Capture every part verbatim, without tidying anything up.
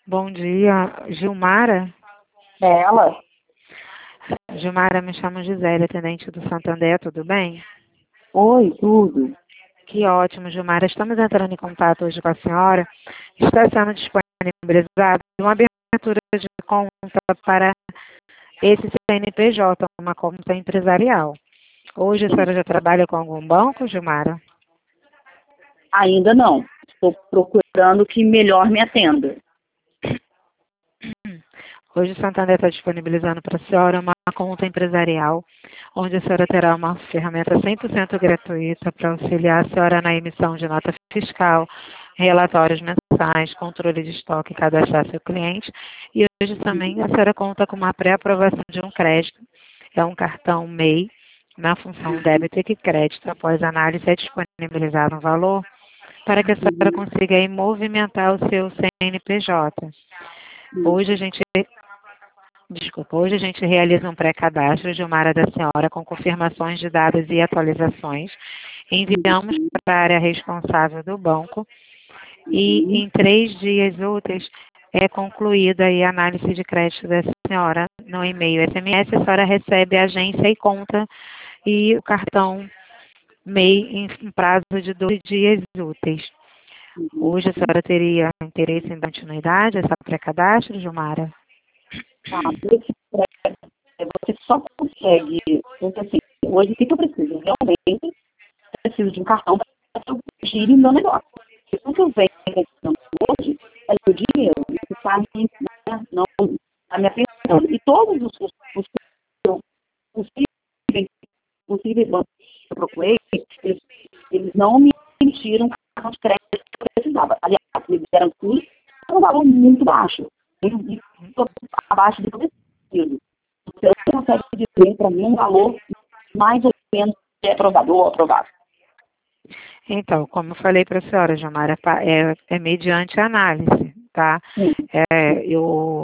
Bom dia, Gilmara. É ela? Gilmara, me chamo Gisele, atendente do Santander, tudo bem? Oi, tudo. Que ótimo, Gilmara. Estamos entrando em contato hoje com a senhora. Está sendo disponibilizada uma abertura de conta para esse C N P J, uma conta empresarial. Hoje a senhora já trabalha com algum banco, Gilmara? Ainda não. Estou procurando que melhor me atenda. Hoje o Santander está disponibilizando para a senhora uma conta empresarial, onde a senhora terá uma ferramenta cem por cento gratuita para auxiliar a senhora na emissão de nota fiscal, relatórios mensais, controle de estoque e cadastrar seu cliente. E hoje também a senhora conta com uma pré-aprovação de um crédito. É um cartão M E I, na função débito e crédito. Após análise é disponibilizado um valor para que a senhora consiga aí movimentar o seu C N P J. Hoje a gente Desculpa, hoje a gente realiza um pré-cadastro de uma área da senhora com confirmações de dados e atualizações. Enviamos para a área responsável do banco e em três dias úteis é concluída aí a análise de crédito da senhora no e-mail S M S. A senhora recebe a agência e conta e o cartão M E I em prazo de dois dias úteis. Hoje a senhora teria interesse em dar continuidade a essa pré-cadastro, Gilmara? Tá, esse pré- você só consegue, porque assim, hoje o que que eu preciso? Realmente preciso de um cartão para que eu gire o meu negócio. Porque quando eu venho pensando hoje, é o dinheiro, que está me, né, não está me apertando. E todos os, os, os, os possíveis, possíveis bancos que eu procurei, eles, eles não me emitiram cartão de crédito que eu precisava. Aliás, me deram sim, um valor muito baixo. Muito abaixo do que eu preciso. Você não consegue dizer para mim um valor mais ou menos é aprovado ou aprovado. Então, como eu falei para a senhora, Gilmara, é, é mediante análise, tá? É, eu,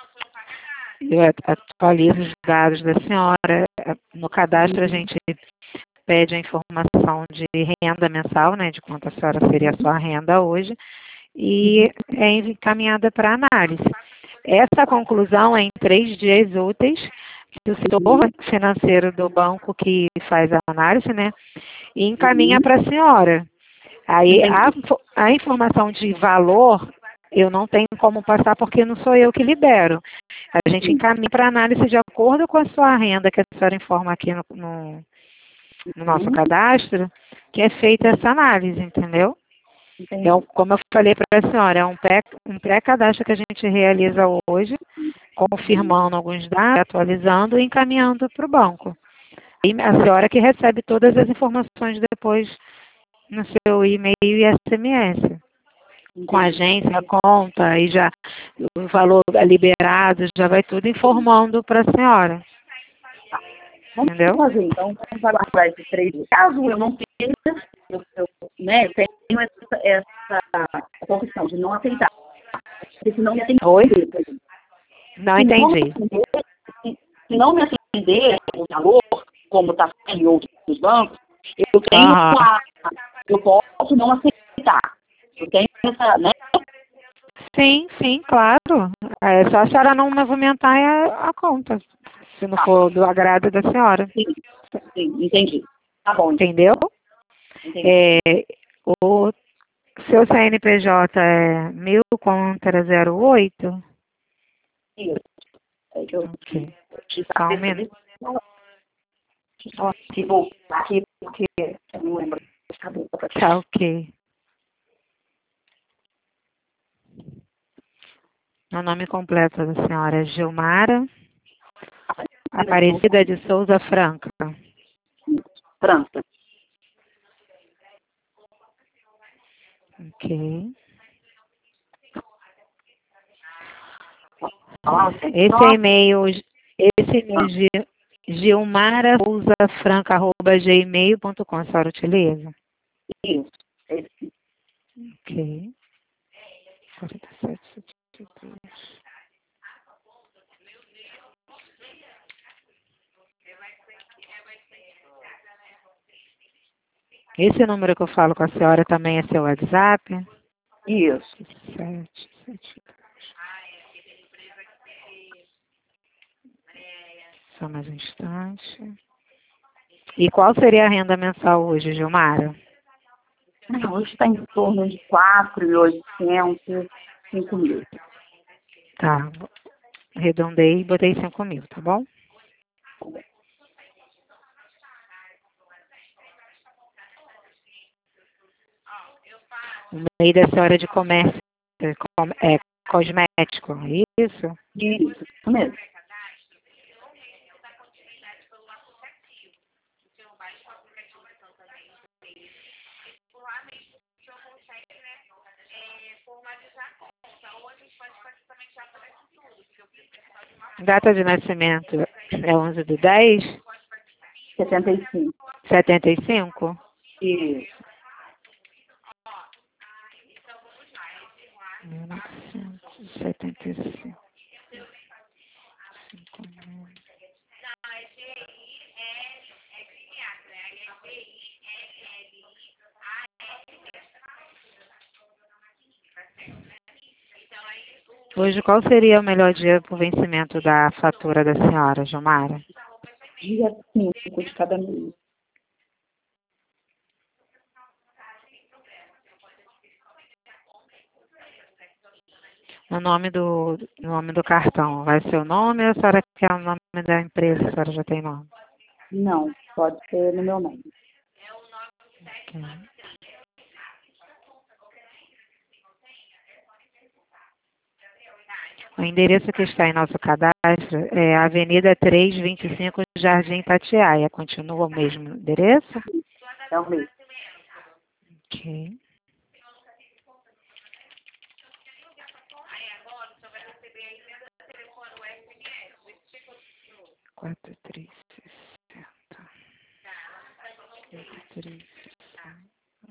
eu atualizo os dados da senhora. No cadastro a gente pede a informação de renda mensal, né, de quanto a senhora seria a sua renda hoje, e é encaminhada para análise. Essa conclusão é em três dias úteis, que o setor financeiro do banco que faz a análise, né, e encaminha para a senhora. Aí a, a informação de valor eu não tenho como passar porque não sou eu que libero. A gente encaminha para análise de acordo com a sua renda, que a senhora informa aqui no, no, no nosso cadastro, que é feita essa análise, entendeu? É, como eu falei para a senhora, é um pré, um pré-cadastro que a gente realiza hoje, confirmando alguns dados, atualizando e encaminhando para o banco. E a senhora que recebe todas as informações depois no seu e-mail e S M S. Com a agência, a conta, e já o valor liberado, já vai tudo informando para a senhora. Vamos Entendeu? fazer, então, vamos aguardar esses três dias. Caso eu não tenha, eu, eu né, tenho essa, essa, essa opção de não aceitar. Porque senão me atender. Oi? Não se entendi. Não atender, se, se não me atender o valor, como está em outros bancos, eu tenho Aham. a, eu posso não aceitar. Eu tenho essa, né? Sim, sim, claro. É só a senhora não movimentar a, a conta, se não for do agrado da senhora. Sim, sim, entendi. Tá bom. Entendeu? Entendi. É, o seu C N P J é mil contra zero oito? Isso. É que eu Ok. te Só um minuto. Só aqui, vou aqui, porque eu não lembro de cabeça. Tá ok. O nome completo da senhora é Gilmara Aparecida de Souza Franca. Franca. Ok. Nossa, Esse e-mail, esse e-mail Gil- gilmara souza franca arroba gmail ponto com, a senhora utiliza? isso. Esse. Ok. quarenta e sete, setenta e dois. Esse número que eu falo com a senhora também é seu WhatsApp? Isso. sete, sete, dois. Só mais um instante. E qual seria a renda mensal hoje, Gilmara? Ah, hoje está em torno de quatro mil e oitocentos, cinco mil. Tá. Arredondei e botei cinco mil, tá bom? O meio da senhora de comércio é com- é cosmético, é isso? Isso, isso mesmo. Data de nascimento é onze de dez, setenta e cinco. setenta e cinco? Isso. mil novecentos e setenta e cinco. Cinco mil. Hoje, qual seria o melhor dia para o vencimento da fatura da senhora, Gilmara? Dia cinco de cada mês. O nome do, o nome do cartão vai ser o nome ou a senhora quer o nome da empresa? A senhora já tem nome? Não, pode ser no meu nome. Ok. O endereço que está em nosso cadastro é Avenida trezentos e vinte e cinco, Jardim Itatiaia. Continua o mesmo endereço? É o mesmo. Ok. Quatro, três, sessenta. Quatro, três, sessenta.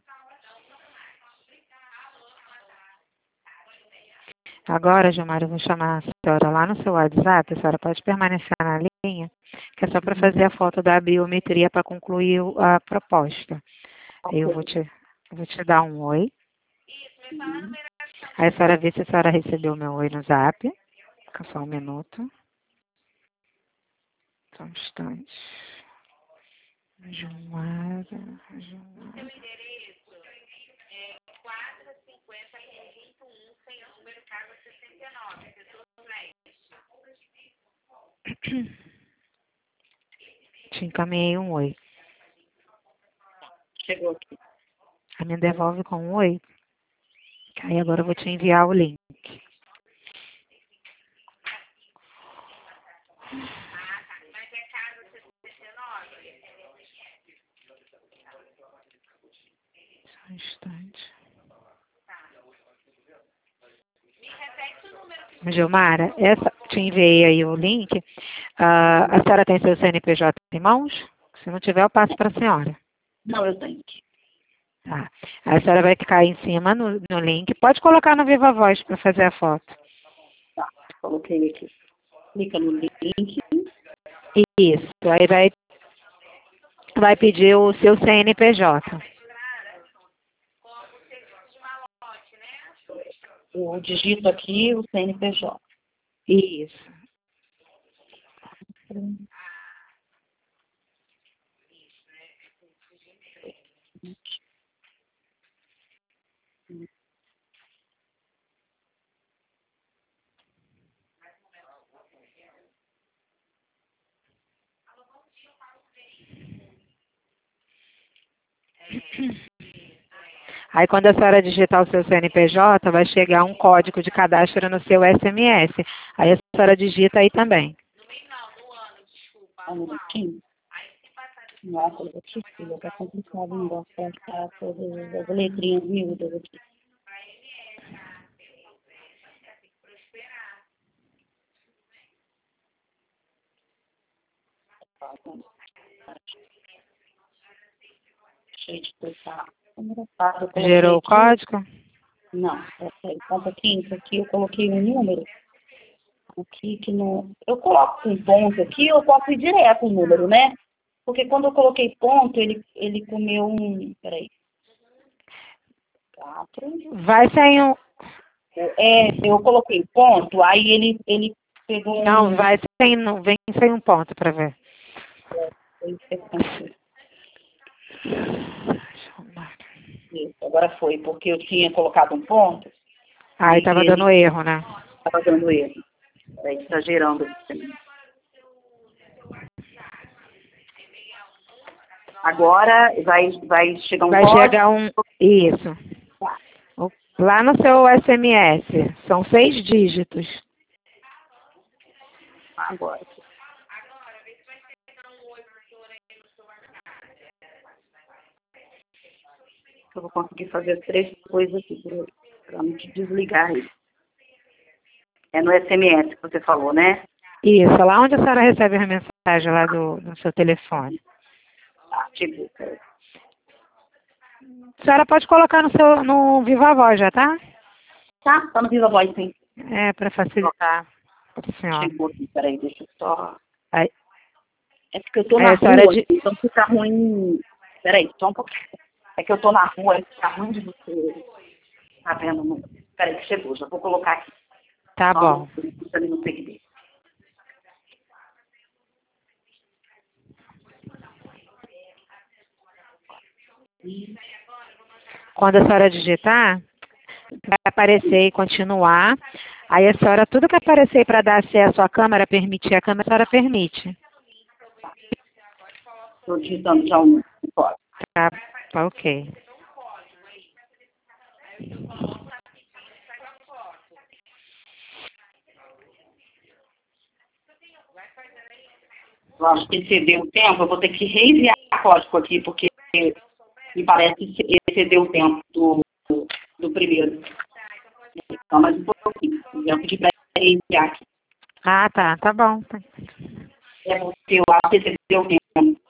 Agora, Gilmar, eu vou chamar a senhora lá no seu WhatsApp. A senhora pode permanecer na linha, que é só para fazer a foto da biometria para concluir o- a proposta. Aí eu vou te, eu vou te dar um oi. Uhum. Aí a senhora vê se a senhora recebeu o meu oi no zap. Fica só um minuto. Só um instante. Gilmar, Gilmar. Te encaminhei um oi. Chegou aqui. Aí me devolve com um oi. Aí agora eu vou te enviar o link. Só um instante. Gilmara, essa, te enviei aí o link. Ah, a senhora tem seu C N P J em mãos? Se não tiver, eu passo para a senhora. Não, eu tenho. Tá. A senhora vai clicar em cima no, no link. Pode colocar no Viva Voz para fazer a foto. Tá, coloquei aqui. Clica no link. Isso. Aí vai, vai pedir o seu C N P J. Eu digito aqui o C N P J. Isso. Aí quando a senhora digitar o seu C N P J, vai chegar um código de cadastro no seu S M S. Aí a senhora digita aí também. Um minutinho. Nossa, eu vou te explicar, tá complicado o negócio pra achar todas as letrinhas miúdas aqui. Deixa eu explicar. Engraçado, eu coloquei Gerou o aqui. código? Não, peraí, só um pouquinho, isso aqui eu coloquei um número. Aqui que não. Eu coloco um ponto aqui, eu posso ir direto o número, né? Porque quando eu coloquei ponto, ele, ele comeu um. Peraí. Quatro. Vai sair um... É, eu coloquei ponto, aí ele, ele Pegou Não, um... vai sem, não, vem sem um ponto para ver. Isso, agora foi, porque eu tinha colocado um ponto. Aí e tava ele dando erro, né? estava dando erro. Aí está gerando. Agora vai, vai chegar um Vai código. chegar um... Isso. O- Lá no seu S M S. São seis dígitos. Agora. Eu vou conseguir fazer três coisas aqui para não te desligar aí. É no S M S que você falou, né? Isso, lá onde a senhora recebe a mensagem lá do, do seu telefone. Tá, tipo, A senhora pode colocar no seu no Viva Voz já, tá? tá, tá no Viva Voz, sim. É, para facilitar para a senhora. Chegou aqui, peraí, deixa eu só... Aí, É porque eu tô aí na a senhora rua, de... então fica ruim... Peraí, só um pouquinho. É que eu tô na rua, aí fica ruim de você... Tá vendo? Não- Peraí, que chegou, já vou colocar aqui. Tá Só bom. no, ali no P Q D. Quando a senhora digitar, vai aparecer e continuar. Aí a senhora, tudo que aparecer para dar acesso à câmera, permitir a câmera, a senhora permite. Tô digitando já um código. Tá, tá ok. Eu acho que excedeu o tempo, eu vou ter que reenviar o código aqui, porque me parece que excedeu o tempo do, do, do primeiro. Então, mais um pouquinho. Eu vou pedir para reenviar aqui. Ah, tá, tá bom. É porque eu acho que excedeu o tempo.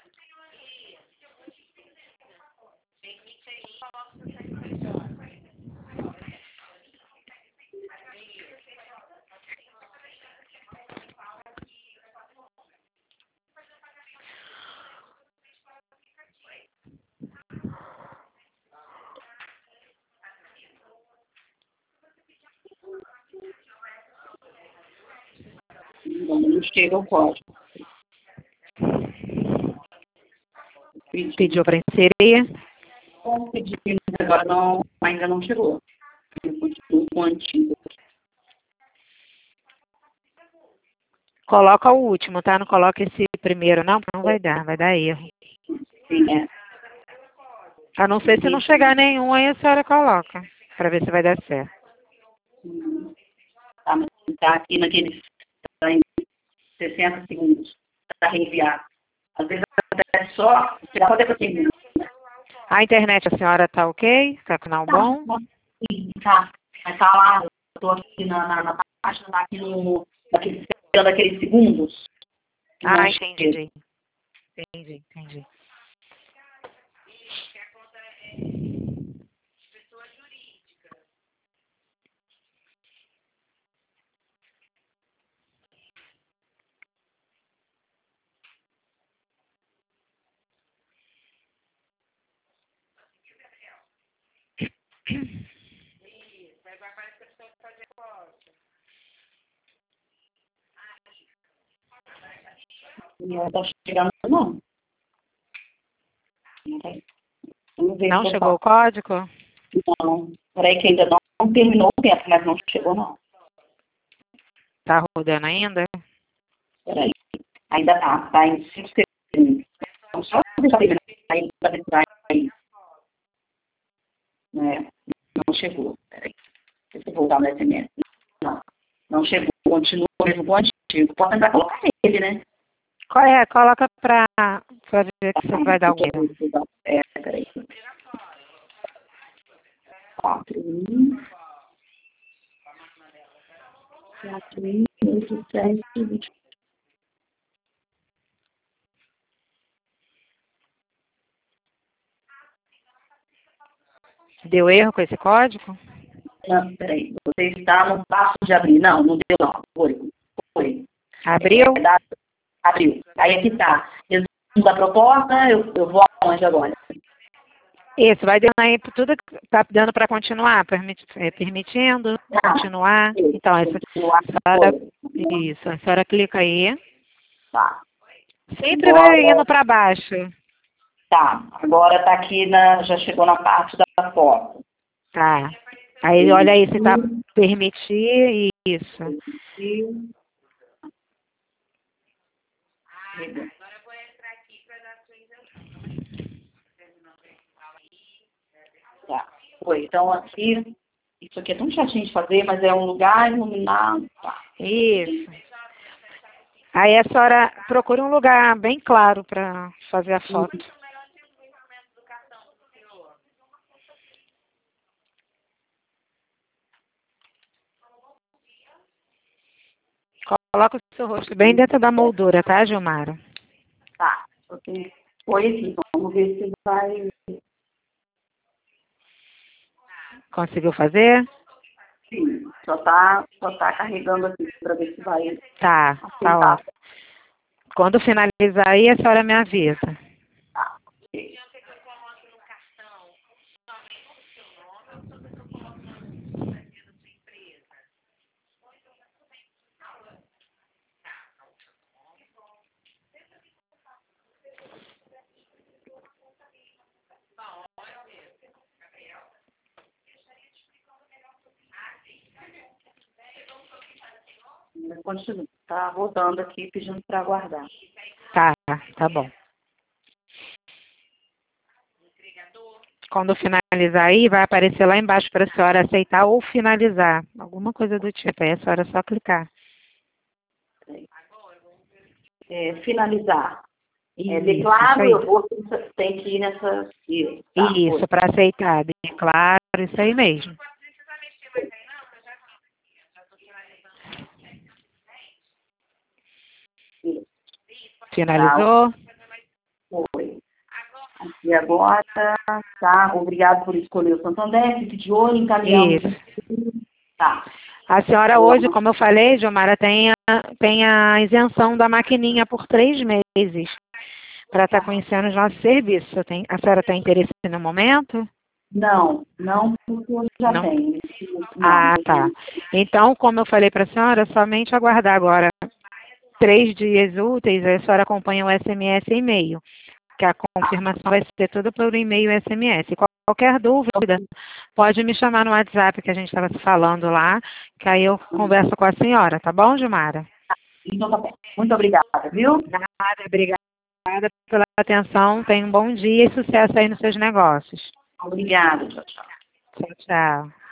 Não, não chega o código. Pedi. Pediu para inserir. Como pedi, mas agora não, ainda não chegou. Eu continuo com o antigo. Coloca o último, tá? Não coloca esse primeiro, não, porque não vai dar, vai dar erro. Sim, é. A não ser se não chegar nenhum, aí a senhora coloca, para ver se vai dar certo. Hum, Tá, mas tá aqui naquele... Tá em sessenta segundos. Tá reenviado. Às vezes acontece só... Você pode depois tem A internet, a senhora tá ok? Tá com canal bom? Sim, tá. Mas tá lá, eu tô aqui na, na, na página, tá aqui no... Daquele, daqueles segundos. que não Ah, chega. entendi. Entendi, entendi. Não tá chegando, não. Vamos ver Não se eu chegou o faço. código? Não. Peraí que ainda não, não terminou o tempo, mas não chegou, não. Tá rodando ainda? Peraí. Ainda tá. Tá em cinco segundos. Então, só deixar terminar aí, pra ver se vai aí. É, não chegou. Peraí. Deixa eu voltar no S M S. Não. Não chegou. Continua mesmo com o antigo. Pode tentar colocar ele, né? Qual é? Coloca pra, pra ver que você vai dar algum erro. É, peraí. Quatro, um, quatro, um, oito, sete, vinte. Deu erro com esse código? Não, peraí. Você está no passo de abrir. Não, não deu não. Foi. Foi. Abriu? É, dá- abriu. Aí aqui tá. Resumo da proposta, eu, eu vou aonde agora? Isso, vai dando aí tudo que tá dando para continuar, permiti- é, permitindo, Tá. continuar. Isso, Então, essa, continuar a senhora, depois. isso, a senhora clica aí. Tá. Sempre vai Agora, indo para baixo. tá. Agora tá aqui na, já chegou na parte da foto. Tá. Aí olha aí se tá permitir, isso. E- Tá. Foi. Então aqui, isso aqui é tão chatinho de fazer, mas é um lugar iluminado. Tá. Isso. Aí a senhora procura um lugar bem claro para fazer a foto. Coloca o seu rosto bem dentro da moldura, tá, Gilmara? Tá. Ok. Foi aqui. Vamos ver se vai. Conseguiu fazer? Sim. Só tá, só tá carregando aqui para ver se vai Tá, tá aceitar. ótimo. Quando finalizar aí, a senhora me avisa. Tá. Ok. Continua. Tá rodando aqui pedindo para aguardar. Tá, tá bom. Quando finalizar aí, vai aparecer lá embaixo para a senhora aceitar ou finalizar. Alguma coisa do tipo. Aí a senhora é só clicar. É, finalizar. É, Isso, declaro, isso eu vou, tem que ir nessa. Isso, tá, aí. Isso, para aceitar. Bem claro, isso aí mesmo. foi. Finalizou? Foi. E agora, tá, obrigado por escolher o Santander, fique de olho, encaminhamos. Isso. Tá. A senhora hoje, como eu falei, Gilmara, tem a, tem a isenção da maquininha por três meses para estar conhecendo os nossos serviços. Tem, a senhora tem interesse no momento? Não, não, porque eu já Não? tenho. Não, Ah, tá. Então, como eu falei para a senhora, somente aguardar agora três dias úteis, a senhora acompanha o S M S e e-mail, que a confirmação vai ser tudo por e-mail e S M S. Qualquer dúvida, pode me chamar no WhatsApp que a gente estava se falando lá, que aí eu converso com a senhora, tá bom, Gilmara? Então tá bem. Muito obrigada, viu? Nada, obrigada pela atenção, tenha um bom dia e sucesso aí nos seus negócios. Obrigada, tchau, tchau. Tchau, tchau.